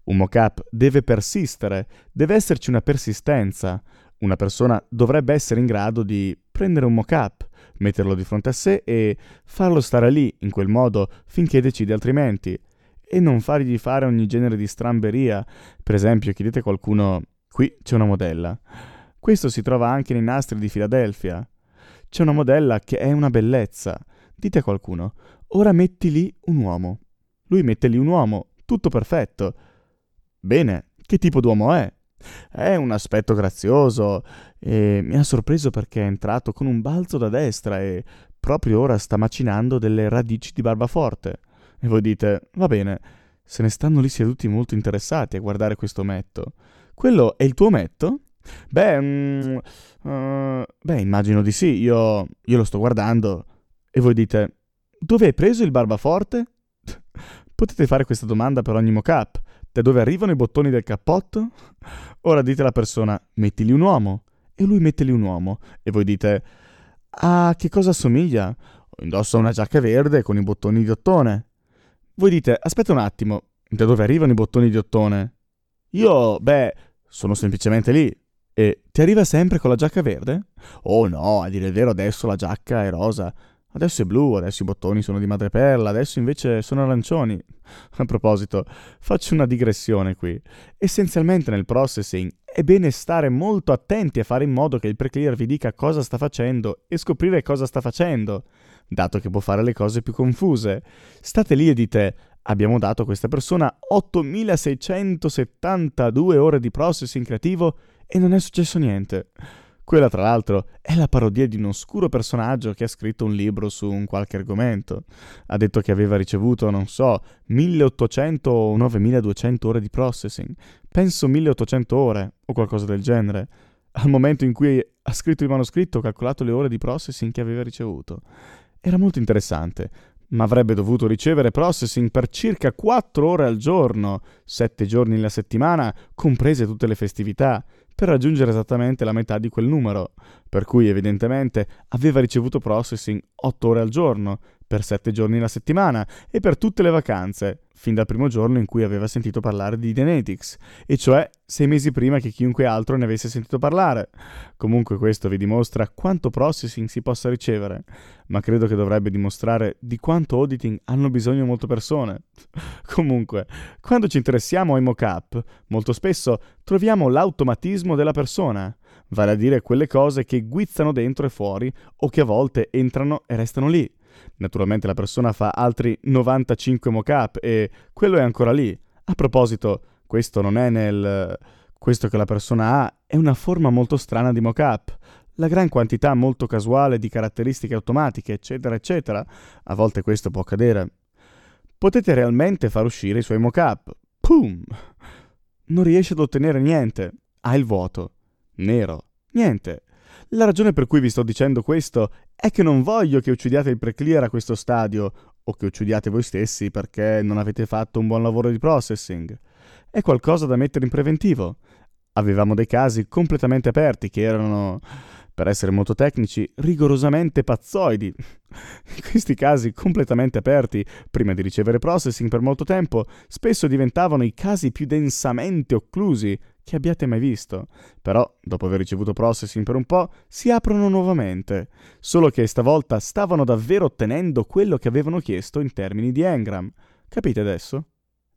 Un mockup deve persistere, deve esserci una persistenza. Una persona dovrebbe essere in grado di prendere un mockup, metterlo di fronte a sé e farlo stare lì, in quel modo, finché decide altrimenti. E non fargli fare ogni genere di stramberia. Per esempio, chiedete a qualcuno: qui c'è una modella. Questo si trova anche nei nastri di Filadelfia. C'è una modella che è una bellezza. Dite a qualcuno: ora metti lì un uomo. Lui mette lì un uomo, tutto perfetto. Bene, che tipo d'uomo è? È un aspetto grazioso e mi ha sorpreso perché è entrato con un balzo da destra e proprio ora sta macinando delle radici di barbaforte. E voi dite: va bene, se ne stanno lì seduti molto interessati a guardare questo metto. Quello è il tuo metto? Beh, immagino di sì, io lo sto guardando. E voi dite: dove hai preso il barbaforte? Potete fare questa domanda per ogni mock-up. Da dove arrivano i bottoni del cappotto? Ora dite alla persona: metti lì un uomo. E lui mette lì un uomo. E voi dite: a che cosa assomiglia? Indossa una giacca verde con i bottoni di ottone. Voi dite: aspetta un attimo, da dove arrivano i bottoni di ottone? Sono semplicemente lì. E ti arriva sempre con la giacca verde? Oh no, a dire il vero adesso la giacca è rosa. Adesso è blu, adesso i bottoni sono di madreperla, adesso invece sono arancioni. A proposito, faccio una digressione qui. Essenzialmente nel processing è bene stare molto attenti a fare in modo che il pre-clear vi dica cosa sta facendo e scoprire cosa sta facendo, dato che può fare le cose più confuse. State lì e dite: abbiamo dato a questa persona 8672 ore di processing creativo e non è successo niente. Quella, tra l'altro, è la parodia di un oscuro personaggio che ha scritto un libro su un qualche argomento. Ha detto che aveva ricevuto, non so, 1800 o 9200 ore di processing. Penso 1800 ore o qualcosa del genere. Al momento in cui ha scritto il manoscritto, ho calcolato le ore di processing che aveva ricevuto. Era molto interessante, ma avrebbe dovuto ricevere processing per circa 4 ore al giorno, 7 giorni alla settimana, comprese tutte le festività, per raggiungere esattamente la metà di quel numero, per cui evidentemente aveva ricevuto processing 8 ore al giorno, per 7 giorni alla settimana e per tutte le vacanze, fin dal primo giorno in cui aveva sentito parlare di Dynetics, e cioè 6 mesi prima che chiunque altro ne avesse sentito parlare. Comunque questo vi dimostra quanto processing si possa ricevere, ma credo che dovrebbe dimostrare di quanto auditing hanno bisogno molte persone. Comunque, quando ci interessiamo ai mock-up, molto spesso troviamo l'automatismo della persona, vale a dire quelle cose che guizzano dentro e fuori o che a volte entrano e restano lì. Naturalmente la persona fa altri 95 mock-up e quello è ancora lì. A proposito, questo non è questo che la persona ha è una forma molto strana di mock-up. La gran quantità molto casuale di caratteristiche automatiche, eccetera, eccetera, a volte questo può accadere. Potete realmente far uscire i suoi mock-up. Pum! Non riesce ad ottenere niente. Ha il vuoto. Nero. Niente. La ragione per cui vi sto dicendo questo è che non voglio che uccidiate il pre-clear a questo stadio o che uccidiate voi stessi perché non avete fatto un buon lavoro di processing. È qualcosa da mettere in preventivo. Avevamo dei casi completamente aperti che erano, per essere molto tecnici, rigorosamente pazzoidi. In questi casi completamente aperti, prima di ricevere processing per molto tempo, spesso diventavano i casi più densamente occlusi che abbiate mai visto. Però, dopo aver ricevuto processing per un po', si aprono nuovamente. Solo che stavolta stavano davvero ottenendo quello che avevano chiesto in termini di engram. Capite adesso?